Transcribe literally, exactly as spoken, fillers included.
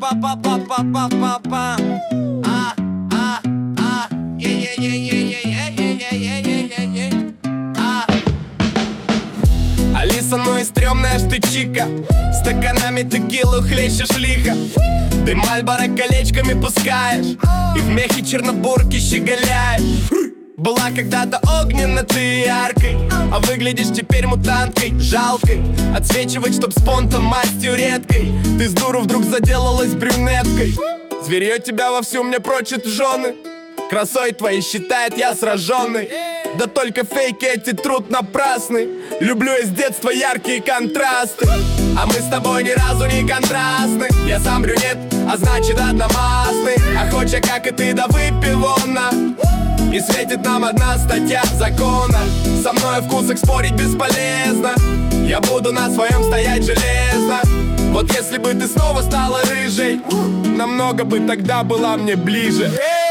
Па-па-па-па-па-па-па. А, а, а, е-е-е-е-е-е-е-е-е-е-е. А. Алиса, ну и стрёмная ж ты чика, стаканами текилу хлещешь лихо. Ты Мальборо колечками пускаешь и в мехе чернобурки щеголяешь. Была когда-то огненно ты яркой, а выглядишь теперь мутанткой, жалкой. Отсвечивать, чтоб с понтом мастью редкой. Ты с дуру вдруг заделалась брюнеткой. Зверье тебя вовсю мне прочит в жены. Красой твоей считает я сраженный. Да только фейки эти труд напрасный. Люблю я с детства яркие контрасты. А мы с тобой ни разу не контрастны. Я сам брюнет, а значит одномастный. Охоча, как и ты, да выпивона. И светит нам одна статья закона. Со мной о вкусах спорить бесполезно. Я буду на своем стоять железно. Вот если бы ты снова стала рыжей, намного бы тогда была мне ближе.